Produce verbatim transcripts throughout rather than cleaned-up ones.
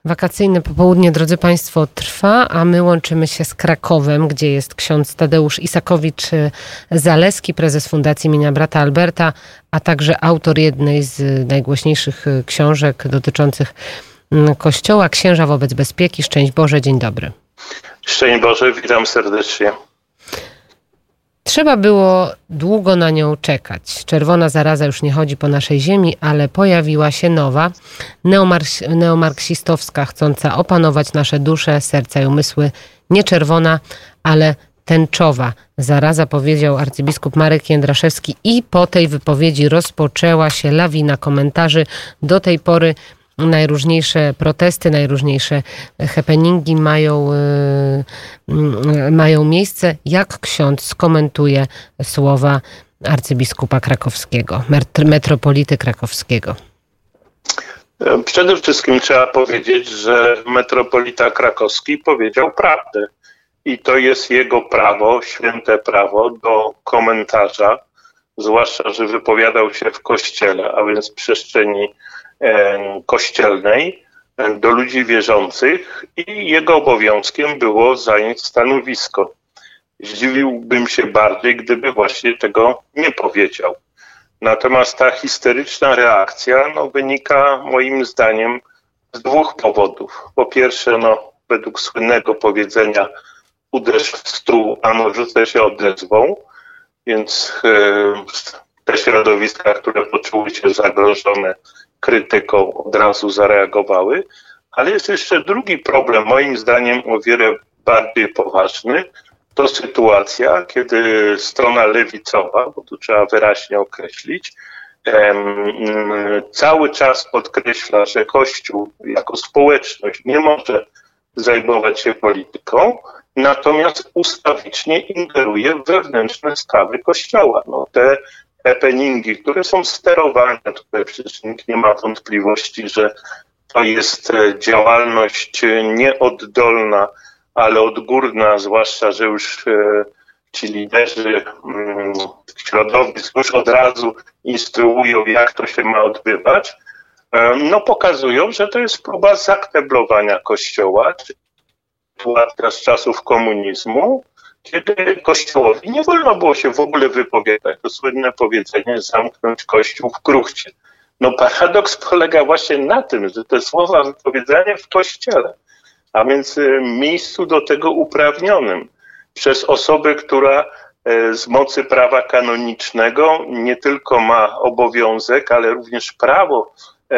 Wakacyjne popołudnie, drodzy Państwo, trwa, a my łączymy się z Krakowem, gdzie jest ksiądz Tadeusz Isakowicz-Zaleski, prezes Fundacji imienia brata Alberta, a także autor jednej z najgłośniejszych książek dotyczących Kościoła, Księża wobec bezpieki. Szczęść Boże, dzień dobry. Szczęść Boże, witam serdecznie. Trzeba było długo na nią czekać. Czerwona zaraza już nie chodzi po naszej ziemi, ale pojawiła się nowa, neomarks- neomarksistowska, chcąca opanować nasze dusze, serca i umysły. Nie czerwona, ale tęczowa zaraza, powiedział arcybiskup Marek Jędraszewski, i po tej wypowiedzi rozpoczęła się lawina komentarzy. Do tej pory najróżniejsze protesty, najróżniejsze happeningi mają, yy, mają miejsce. Jak ksiądz skomentuje słowa arcybiskupa krakowskiego, metropolity krakowskiego? Przede wszystkim trzeba powiedzieć, że metropolita krakowski powiedział prawdę. I to jest jego prawo, święte prawo do komentarza, zwłaszcza, że wypowiadał się w kościele, a więc w przestrzeni kościelnej do ludzi wierzących, i jego obowiązkiem było zająć stanowisko. Zdziwiłbym się bardziej, gdyby właśnie tego nie powiedział. Natomiast ta histeryczna reakcja no, wynika moim zdaniem z dwóch powodów. Po pierwsze, no, według słynnego powiedzenia uderz w stół, a no rzucę się odezwą, więc yy, te środowiska, które poczuły się zagrożone krytyką, od razu zareagowały. Ale jest jeszcze drugi problem, moim zdaniem o wiele bardziej poważny. To sytuacja, kiedy strona lewicowa, bo tu trzeba wyraźnie określić, em, cały czas podkreśla, że Kościół jako społeczność nie może zajmować się polityką, natomiast ustawicznie ingeruje w wewnętrzne sprawy Kościoła. No, te happeningi, które są sterowane, tutaj przecież nikt nie ma wątpliwości, że to jest działalność nieoddolna, ale odgórna, zwłaszcza, że już ci liderzy środowisk już od razu instruują, jak to się ma odbywać, no pokazują, że to jest próba zakneblowania Kościoła, czy sytuacja z czasów komunizmu, kiedy Kościołowi nie wolno było się w ogóle wypowiadać. To słynne powiedzenie, zamknąć Kościół w kruchcie. No paradoks polega właśnie na tym, że te słowa wypowiedzenia w Kościele, a więc miejscu do tego uprawnionym przez osobę, która z mocy prawa kanonicznego nie tylko ma obowiązek, ale również prawo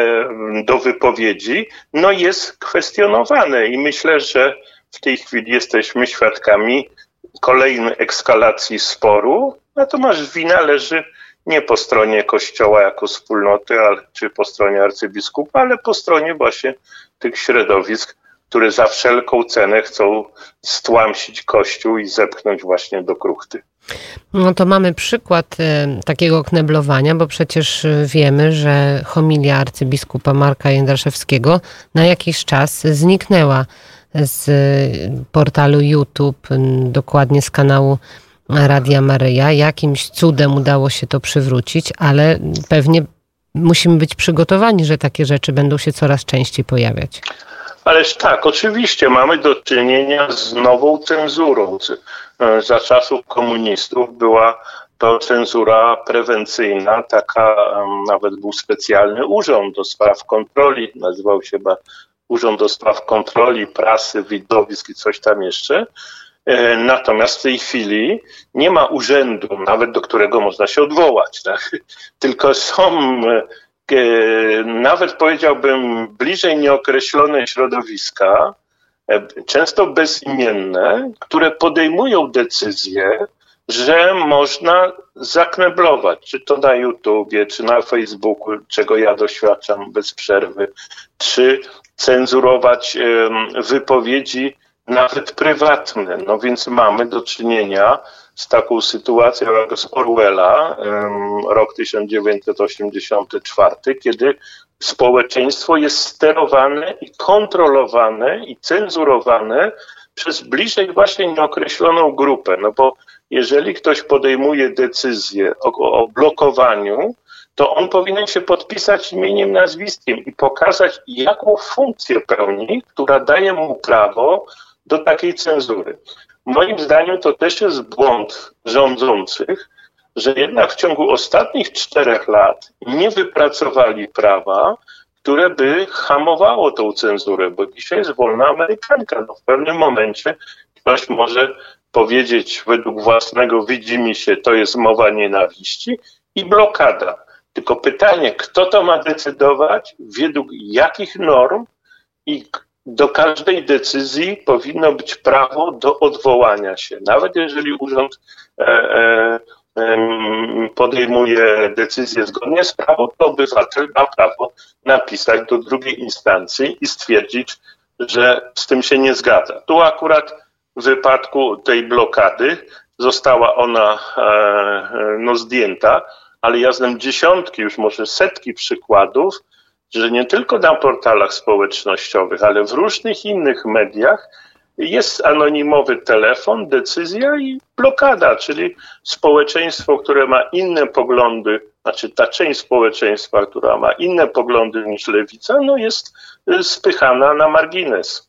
do wypowiedzi, no jest kwestionowane. I myślę, że w tej chwili jesteśmy świadkami kolejnej ekskalacji sporu, natomiast wina leży nie po stronie Kościoła jako wspólnoty, ale, czy po stronie arcybiskupa, ale po stronie właśnie tych środowisk, które za wszelką cenę chcą stłamsić Kościół i zepchnąć właśnie do kruchty. No to mamy przykład e, takiego kneblowania, bo przecież wiemy, że homilia arcybiskupa Marka Jędraszewskiego na jakiś czas zniknęła z portalu YouTube, dokładnie z kanału Radia Maryja. Jakimś cudem udało się to przywrócić, ale pewnie musimy być przygotowani, że takie rzeczy będą się coraz częściej pojawiać. Ależ tak, oczywiście mamy do czynienia z nową cenzurą. Za czasów komunistów była to cenzura prewencyjna, taka, nawet był specjalny urząd do spraw kontroli, nazywał się chyba Urząd do Spraw Kontroli Prasy, Widowisk i coś tam jeszcze. Natomiast w tej chwili nie ma urzędu, nawet do którego można się odwołać. Tak? Tylko są, nawet powiedziałbym, bliżej nieokreślone środowiska, często bezimienne, które podejmują decyzje, że można zakneblować, czy to na YouTubie, czy na Facebooku, czego ja doświadczam bez przerwy, czy cenzurować wypowiedzi nawet prywatne. No więc mamy do czynienia z taką sytuacją jak z Orwella, rok tysiąc dziewięćset osiemdziesiąty czwarty, kiedy społeczeństwo jest sterowane i kontrolowane i cenzurowane przez bliżej właśnie nieokreśloną grupę. No bo jeżeli ktoś podejmuje decyzję o, o blokowaniu, to on powinien się podpisać imieniem, nazwiskiem i pokazać, jaką funkcję pełni, która daje mu prawo do takiej cenzury. Moim zdaniem to też jest błąd rządzących, że jednak w ciągu ostatnich czterech lat nie wypracowali prawa, które by hamowało tą cenzurę, bo dzisiaj jest wolna amerykanka. No w pewnym momencie ktoś może powiedzieć według własnego widzimisię, to jest mowa nienawiści i blokada. Tylko pytanie, kto to ma decydować, według jakich norm i do każdej decyzji powinno być prawo do odwołania się. Nawet jeżeli urząd e, e, podejmuje decyzję zgodnie z prawem, to obywatel ma prawo napisać do drugiej instancji i stwierdzić, że z tym się nie zgadza. Tu akurat w wypadku tej blokady została ona no, zdjęta, ale ja znam dziesiątki, już może setki przykładów, że nie tylko na portalach społecznościowych, ale w różnych innych mediach jest anonimowy telefon, decyzja i blokada, czyli społeczeństwo, które ma inne poglądy, znaczy ta część społeczeństwa, która ma inne poglądy niż lewica, no jest spychana na margines.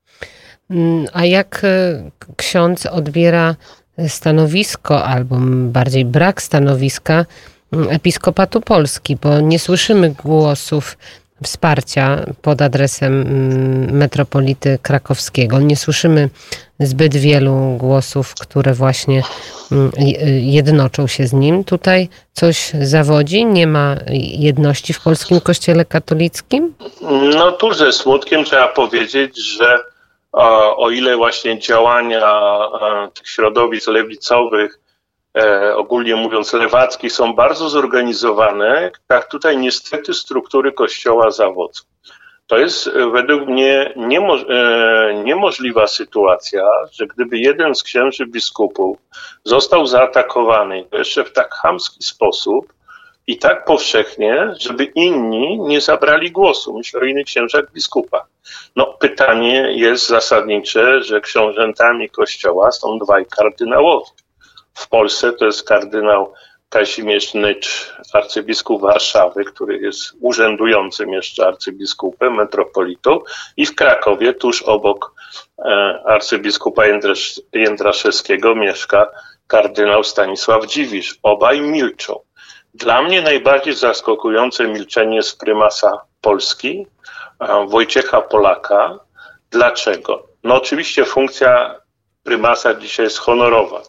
A jak ksiądz odbiera stanowisko, albo bardziej brak stanowiska Episkopatu Polski, bo nie słyszymy głosów wsparcia pod adresem metropolity krakowskiego. Nie słyszymy zbyt wielu głosów, które właśnie jednoczą się z nim. Tutaj coś zawodzi? Nie ma jedności w polskim kościele katolickim? No tu ze smutkiem trzeba powiedzieć, że o, o ile właśnie działania tych środowisk lewicowych, E, ogólnie mówiąc lewackich, są bardzo zorganizowane, tak tutaj niestety struktury Kościoła zawodzą. To jest według mnie niemo, e, niemożliwa sytuacja, że gdyby jeden z księży biskupów został zaatakowany, to jeszcze w tak chamski sposób i tak powszechnie, żeby inni nie zabrali głosu. Myślę o innych księżach biskupach. No pytanie jest zasadnicze, że książętami Kościoła są dwaj kardynałowie. W Polsce to jest kardynał Kazimierz Nycz, arcybiskup Warszawy, który jest urzędującym jeszcze arcybiskupem, metropolitą, i w Krakowie, tuż obok e, arcybiskupa Jędrasz, Jędraszewskiego, mieszka kardynał Stanisław Dziwisz. Obaj milczą. Dla mnie najbardziej zaskakujące milczenie jest prymasa Polski, e, Wojciecha Polaka. Dlaczego? No oczywiście funkcja prymasa dzisiaj jest honorowa.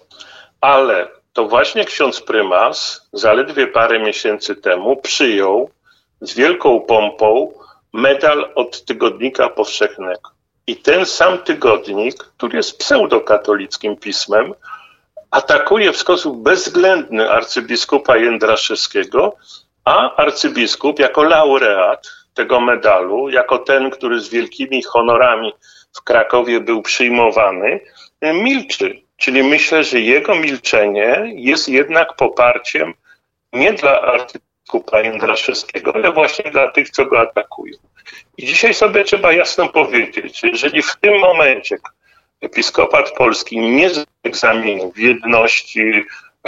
Ale to właśnie ksiądz prymas zaledwie parę miesięcy temu przyjął z wielką pompą medal od Tygodnika Powszechnego. I ten sam tygodnik, który jest pseudokatolickim pismem, atakuje w sposób bezwzględny arcybiskupa Jędraszewskiego, a arcybiskup jako laureat tego medalu, jako ten, który z wielkimi honorami w Krakowie był przyjmowany, milczy. Czyli myślę, że jego milczenie jest jednak poparciem nie dla arcybiskupa Jędraszewskiego, ale właśnie dla tych, co go atakują. I dzisiaj sobie trzeba jasno powiedzieć, że jeżeli w tym momencie Episkopat Polski nie zda egzaminu w jedności,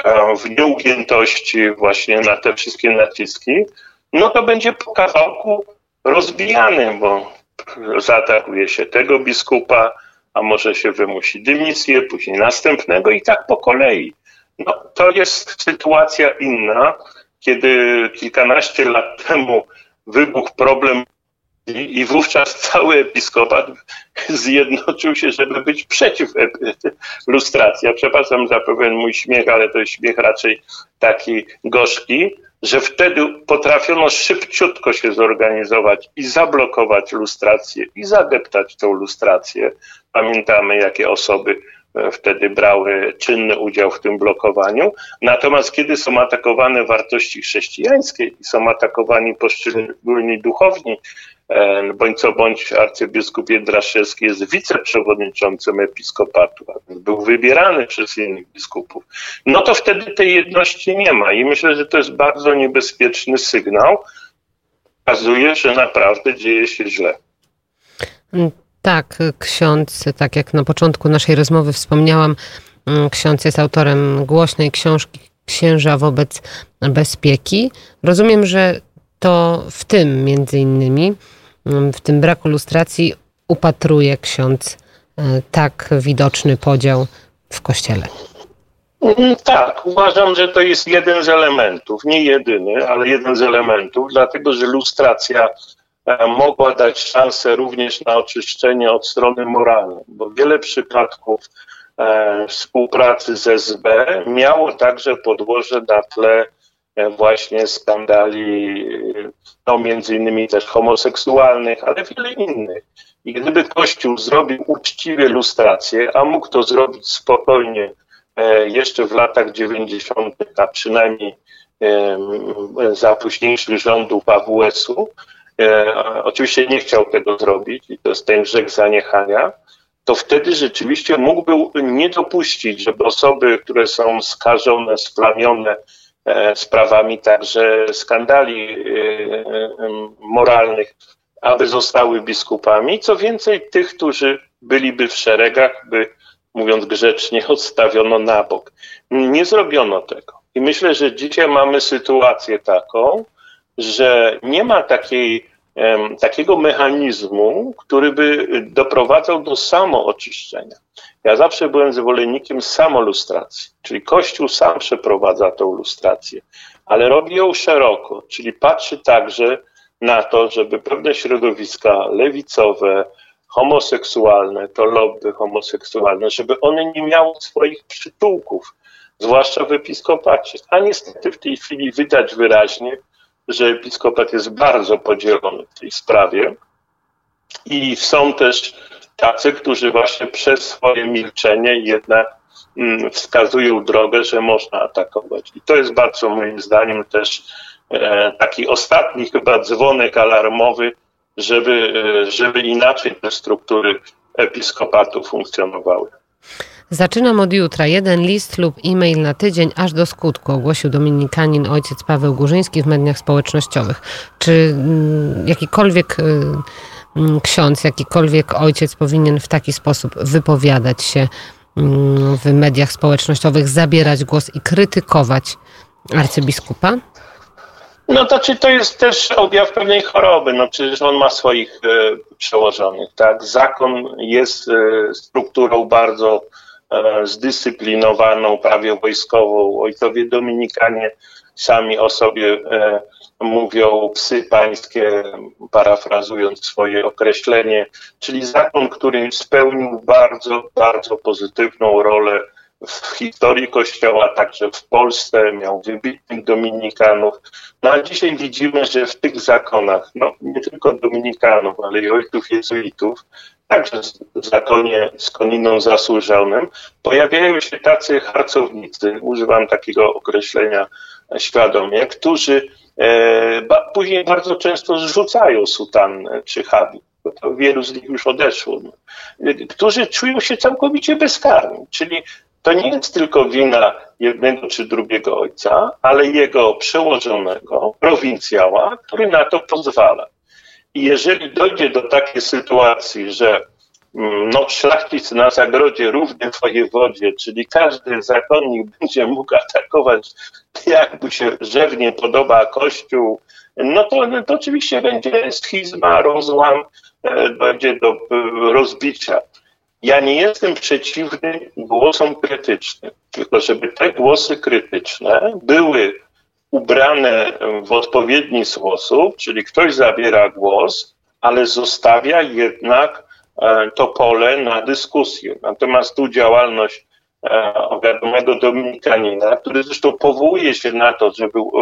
w nieugiętości właśnie na te wszystkie naciski, no to będzie po kawałku rozbijany, bo zaatakuje się tego biskupa, a może się wymusi dymisję, później następnego i tak po kolei. No, to jest sytuacja inna, kiedy kilkanaście lat temu wybuchł problem i wówczas cały episkopat zjednoczył się, żeby być przeciw lustracji. Ja przepraszam za pewien mój śmiech, ale to jest śmiech raczej taki gorzki, że wtedy potrafiono szybciutko się zorganizować i zablokować lustrację i zadeptać tą lustrację. Pamiętamy, jakie osoby wtedy brały czynny udział w tym blokowaniu. Natomiast kiedy są atakowane wartości chrześcijańskie i są atakowani poszczególni duchowni, bądź co bądź arcybiskup Jędraszewski jest wiceprzewodniczącym episkopatu, a więc był wybierany przez innych biskupów, no to wtedy tej jedności nie ma i myślę, że to jest bardzo niebezpieczny sygnał. Pokazuje, że naprawdę dzieje się źle. Tak, ksiądz, tak jak na początku naszej rozmowy wspomniałam, ksiądz jest autorem głośnej książki księża wobec bezpieki. Rozumiem, że to w tym między innymi, w tym braku lustracji upatruje ksiądz tak widoczny podział w Kościele. Tak, uważam, że to jest jeden z elementów, nie jedyny, ale jeden z elementów, dlatego że lustracja mogła dać szansę również na oczyszczenie od strony moralnej, bo wiele przypadków e, współpracy z S B miało także podłoże na tle e, właśnie skandali, no między innymi też homoseksualnych, ale wiele innych. I gdyby Kościół zrobił uczciwie lustrację, a mógł to zrobić spokojnie e, jeszcze w latach dziewięćdziesiątych, a przynajmniej e, za późniejszych rządów A W S-u, E, oczywiście nie chciał tego zrobić i to jest ten grzech zaniechania, to wtedy rzeczywiście mógłby nie dopuścić, żeby osoby, które są skażone, splamione e, sprawami także skandali e, e, moralnych, aby zostały biskupami. Co więcej, tych, którzy byliby w szeregach, by, mówiąc grzecznie, odstawiono na bok. Nie zrobiono tego. I myślę, że dzisiaj mamy sytuację taką, że nie ma takiej, um, takiego mechanizmu, który by doprowadzał do samooczyszczenia. Ja zawsze byłem zwolennikiem samolustracji, czyli Kościół sam przeprowadza tę lustrację, ale robi ją szeroko, czyli patrzy także na to, żeby pewne środowiska lewicowe, homoseksualne, to lobby homoseksualne, żeby one nie miały swoich przytułków, zwłaszcza w episkopacie. A niestety w tej chwili widać wyraźnie, że episkopat jest bardzo podzielony w tej sprawie i są też tacy, którzy właśnie przez swoje milczenie jednak mm, wskazują drogę, że można atakować. I to jest bardzo moim zdaniem też e, taki ostatni chyba dzwonek alarmowy, żeby, e, żeby inaczej te struktury episkopatu funkcjonowały. Zaczynam od jutra. Jeden list lub e-mail na tydzień, aż do skutku, ogłosił dominikanin ojciec Paweł Górzyński w mediach społecznościowych. Czy mm, jakikolwiek y, ksiądz, jakikolwiek ojciec powinien w taki sposób wypowiadać się y, w mediach społecznościowych, zabierać głos i krytykować arcybiskupa? No to czy to jest też objaw pewnej choroby? No przecież on ma swoich e, przełożonych, tak? Zakon jest e, strukturą bardzo e, zdyscyplinowaną, prawie wojskową. Ojcowie dominikanie sami o sobie e, mówią psy pańskie, parafrazując swoje określenie, czyli zakon, który spełnił bardzo, bardzo pozytywną rolę w historii Kościoła, także w Polsce, miał wybitnych dominikanów. No a dzisiaj widzimy, że w tych zakonach, no nie tylko dominikanów, ale i ojców jezuitów, także w zakonie z koniną zasłużonym, pojawiają się tacy harcownicy, używam takiego określenia świadomie, którzy e, ba, później bardzo często zrzucają sutannę czy habit. Bo to wielu z nich już odeszło, no, którzy czują się całkowicie bezkarni, czyli to nie jest tylko wina jednego czy drugiego ojca, ale jego przełożonego, prowincjała, który na to pozwala. I jeżeli dojdzie do takiej sytuacji, że no, szlachcic na zagrodzie równy wojewodzie, czyli każdy zakonnik będzie mógł atakować, jak mu się rzewnie podoba Kościół, no to, no to oczywiście będzie schizma, rozłam, dojdzie do rozbicia. Ja nie jestem przeciwny głosom krytycznym, tylko żeby te głosy krytyczne były ubrane w odpowiedni sposób, czyli ktoś zabiera głos, ale zostawia jednak to pole na dyskusję. Natomiast tu działalność wiadomego dominikanina, który zresztą powołuje się na to, że był,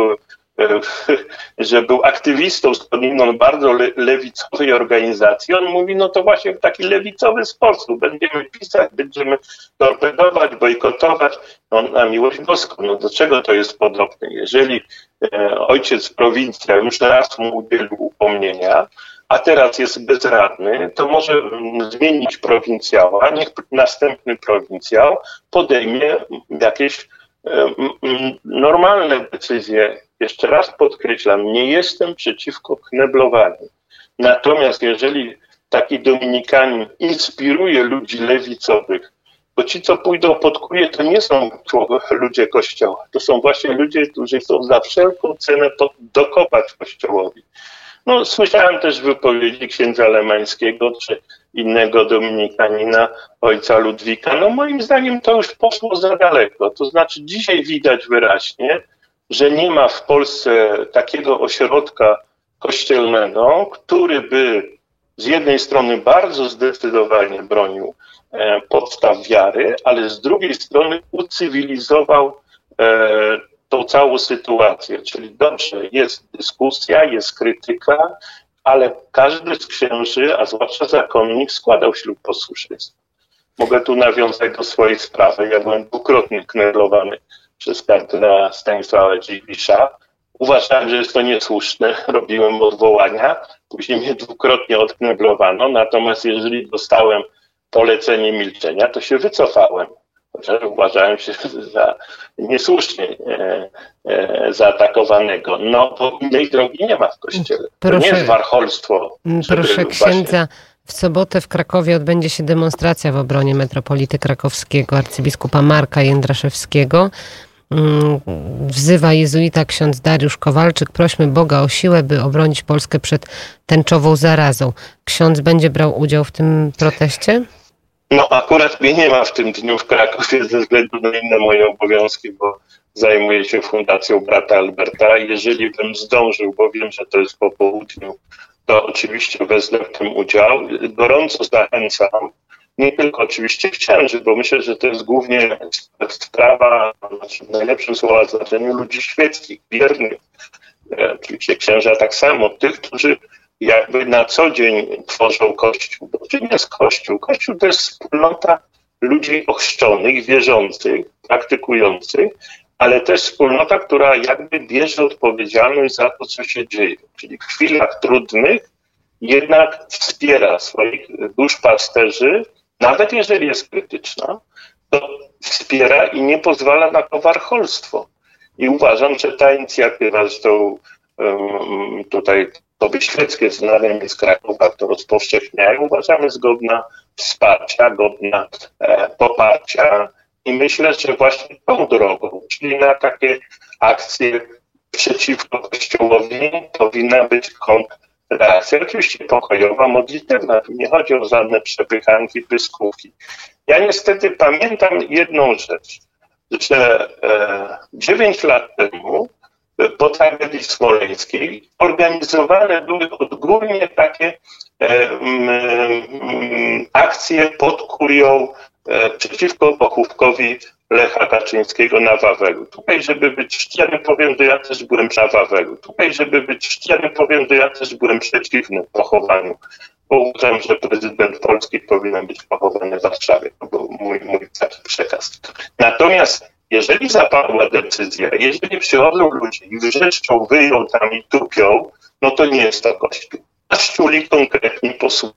że był aktywistą z koniną bardzo le, lewicowej organizacji, on mówi, no to właśnie w taki lewicowy sposób będziemy pisać, będziemy torpedować, bojkotować, no na miłość boską. No do czego to jest podobne? Jeżeli e, ojciec prowincja już raz mu udzielił upomnienia, a teraz jest bezradny, to może zmienić prowincjała, niech następny prowincjał podejmie jakieś e, normalne decyzje. Jeszcze raz podkreślam, nie jestem przeciwko kneblowaniu. Natomiast jeżeli taki dominikanin inspiruje ludzi lewicowych Bo ci, co pójdą pod kuje, to nie są ludzie Kościoła. To są właśnie ludzie, którzy chcą za wszelką cenę dokopać Kościołowi. No, słyszałem też wypowiedzi księdza Lemańskiego czy innego dominikanina, ojca Ludwika. No moim zdaniem to już poszło za daleko. To znaczy dzisiaj widać wyraźnie, że nie ma w Polsce takiego ośrodka kościelnego, który by z jednej strony bardzo zdecydowanie bronił e, podstaw wiary, ale z drugiej strony ucywilizował e, tą całą sytuację. Czyli dobrze, jest dyskusja, jest krytyka, ale każdy z księży, a zwłaszcza zakonnik, składał ślub posłuszeństwa. Mogę tu nawiązać do swojej sprawy. Ja byłem dwukrotnie kneblowany przez kardynała Stanisława Dziwisza. Uważałem, że jest to niesłuszne, robiłem odwołania, później mnie dwukrotnie odkneblowano, natomiast jeżeli dostałem polecenie milczenia, to się wycofałem. Chociaż uważałem się za niesłusznie e, e, zaatakowanego. No bo innej drogi nie ma w Kościele. To proszę, nie jest warcholstwo. Proszę księdza, właśnie... w sobotę w Krakowie odbędzie się demonstracja w obronie metropolity krakowskiego, arcybiskupa Marka Jędraszewskiego. Wzywa jezuita ksiądz Dariusz Kowalczyk: prośmy Boga o siłę, by obronić Polskę przed tęczową zarazą. Ksiądz będzie brał udział w tym proteście? No akurat mnie nie ma w tym dniu w Krakowie ze względu na inne moje obowiązki, bo zajmuję się Fundacją Brata Alberta. Jeżeli bym zdążył, bo wiem, że to jest po południu, to oczywiście wezmę w tym udział. Gorąco zachęcam, nie tylko oczywiście księży, bo myślę, że to jest głównie sprawa, znaczy w najlepszym słowa znaczeniu, ludzi świeckich, wiernych. Oczywiście księża tak samo, tych, którzy jakby na co dzień tworzą Kościół. Bo czym jest Kościół? Kościół to jest wspólnota ludzi ochrzczonych, wierzących, praktykujących, ale też wspólnota, która jakby bierze odpowiedzialność za to, co się dzieje. Czyli w chwilach trudnych jednak wspiera swoich duszpasterzy, nawet jeżeli jest krytyczna, to wspiera i nie pozwala na to warcholstwo. I uważam, że ta inicjatywa, zresztą um, tutaj osoby świeckie znane z Krakowa to rozpowszechniają, uważam, jest godna wsparcia, godna e, poparcia. I myślę, że właśnie tą drogą, czyli na takie akcje przeciwko Kościołowi, powinna być kontrreakcja. Oczywiście pokojowa, modlitewna. Tu nie chodzi o żadne przepychanki, pyskówki. Ja niestety pamiętam jedną rzecz, że dziewięć lat temu po tragedii smoleńskiej organizowane były odgórnie takie e, m, m, akcje pod kurią e, przeciwko pochówkowi Lecha Kaczyńskiego na Wawelu. Tutaj, żeby być szczery, powiem, że ja też byłem na Wawelu. Tutaj, żeby być szczery, powiem, że ja też byłem przeciwny pochowaniu. Bo uważam, że prezydent Polski powinien być pochowany w Warszawie. To był mój, mój taki przekaz. Natomiast jeżeli zapadła decyzja, jeżeli przychodzą ludzie i wrzeszczą, wyją tam i tupią, no to nie jest to Kościół. Kościuli konkretni posługi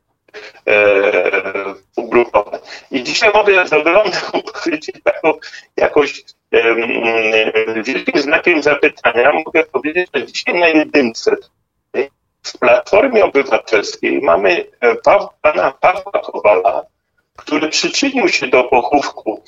e, ugrupowań. I dzisiaj mogę z ogromną powiedzieć taką jakoś e, e, wielkim znakiem zapytania, mogę powiedzieć, że dzisiaj na jedynce w Platformie Obywatelskiej mamy Paw- pana Pawła Kowala, który przyczynił się do pochówku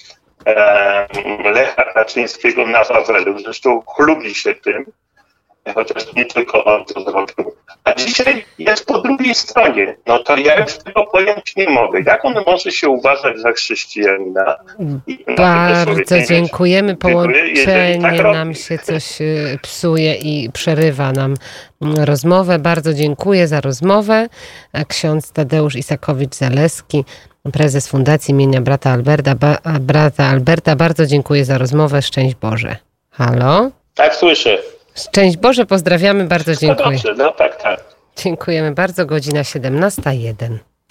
Lecha Kaczyńskiego na Wawelu. Zresztą chlubi się tym, chociaż nie tylko on to zrobił. A dzisiaj jest po drugiej stronie. No to ja już tego pojąć nie mogę. Jak on może się uważać za chrześcijanina? Bardzo dziękujemy. Połączenie tak nam się coś psuje i przerywa nam rozmowę. Bardzo dziękuję za rozmowę. Ksiądz Tadeusz Isakowicz-Zaleski, prezes Fundacji imienia Brata Alberta. Ba, Brata Alberta, bardzo dziękuję za rozmowę. Szczęść Boże. Halo? Tak, słyszę. Szczęść Boże, pozdrawiamy, bardzo dziękuję. No dobrze, no tak, tak. Dziękujemy bardzo, godzina siedemnasta jeden.